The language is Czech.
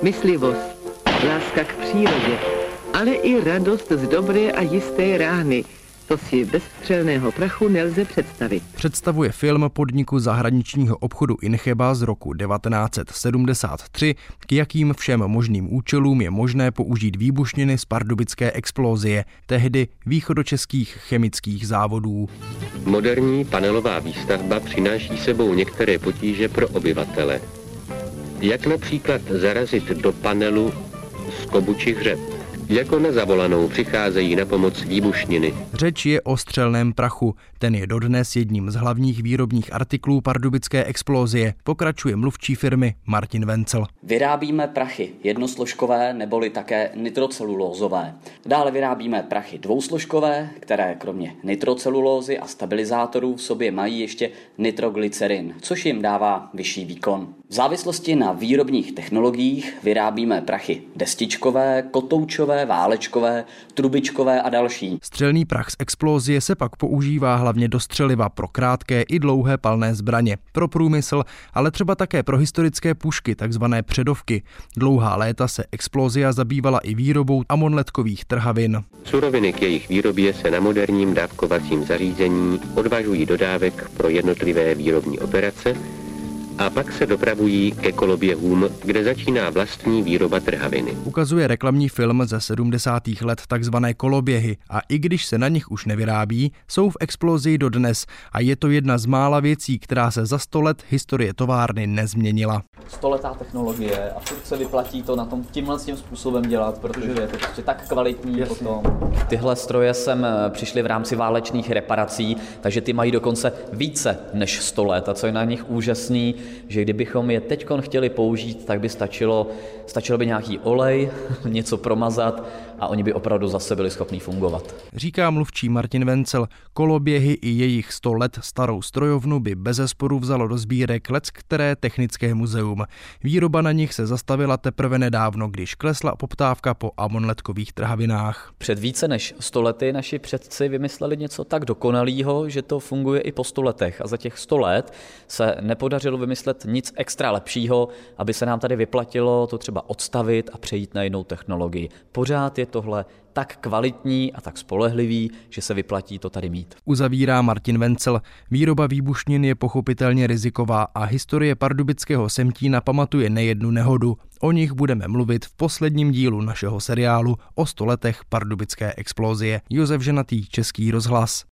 myslivost, láska k přírodě, ale i radost z dobré a jisté rány. To si bez střelného prachu nelze představit. Představuje film podniku zahraničního obchodu Incheba z roku 1973, k jakým všem možným účelům je možné použít výbušniny z pardubické explozie, tehdy východočeských chemických závodů. Moderní panelová výstavba přináší sebou některé potíže pro obyvatele. Jak například zarazit do panelu skobu či hřeb. Jako na zavolanou přicházejí na pomoc výbušniny. Řeč je o střelném prachu. Ten je dodnes jedním z hlavních výrobních artiklů pardubické explozie, pokračuje mluvčí firmy Martin Vencel. Vyrábíme prachy jednosložkové neboli také nitrocelulózové. Dále vyrábíme prachy dvousložkové, které kromě nitrocelulózy a stabilizátorů v sobě mají ještě nitroglycerin, což jim dává vyšší výkon. V závislosti na výrobních technologiích vyrábíme prachy destičkové, kotoučové, válečkové, trubičkové a další. Střelný prach z explozie se pak používá hlavně do střeliva pro krátké i dlouhé palné zbraně, pro průmysl, ale třeba také pro historické pušky, takzvané předovky. Dlouhá léta se Explosia zabývala i výrobou amonletkových trhavin. Suroviny k jejich výrobě se na moderním dávkovacím zařízení odvažují do dávek pro jednotlivé výrobní operace a pak se dopravují ke koloběhům, kde začíná vlastní výroba trhaviny. Ukazuje reklamní film ze 70. let takzvané koloběhy a i když se na nich už nevyrábí, jsou v Explozii dodnes a je to jedna z mála věcí, která se za 100 let historie továrny nezměnila. 100letá technologie a furt se vyplatí to na tom tímhle tím způsobem dělat, protože je to prostě tak kvalitní potom. Tyhle stroje sem přišly v rámci válečných reparací, takže ty mají dokonce více než 100 let a co je na nich úžasný, že kdybychom je teďkon chtěli použít, tak by stačilo by nějaký olej, něco promazat a oni by opravdu zase byli schopní fungovat. Říká mluvčí Martin Vencel, koloběhy i jejich 100 let starou strojovnu by bezesporu vzalo do sbírek leckteré technické muzeum. Výroba na nich se zastavila teprve nedávno, když klesla poptávka po amonletkových trhavinách. Před více než 100 lety naši předci vymysleli něco tak dokonalého, že to funguje i po 100 letech a za těch 100 let se nepodařilo vymyslet nic extra lepšího, aby se nám tady vyplatilo to třeba odstavit a přejít na jinou technologii. Pořád je tohle tak kvalitní a tak spolehlivý, že se vyplatí to tady mít. Uzavírá Martin Vencel. Výroba výbušnin je pochopitelně riziková a historie pardubického Semtína pamatuje nejednu nehodu. O nich budeme mluvit v posledním dílu našeho seriálu o 100 letech pardubické explozie. Josef Ženatý, Český rozhlas.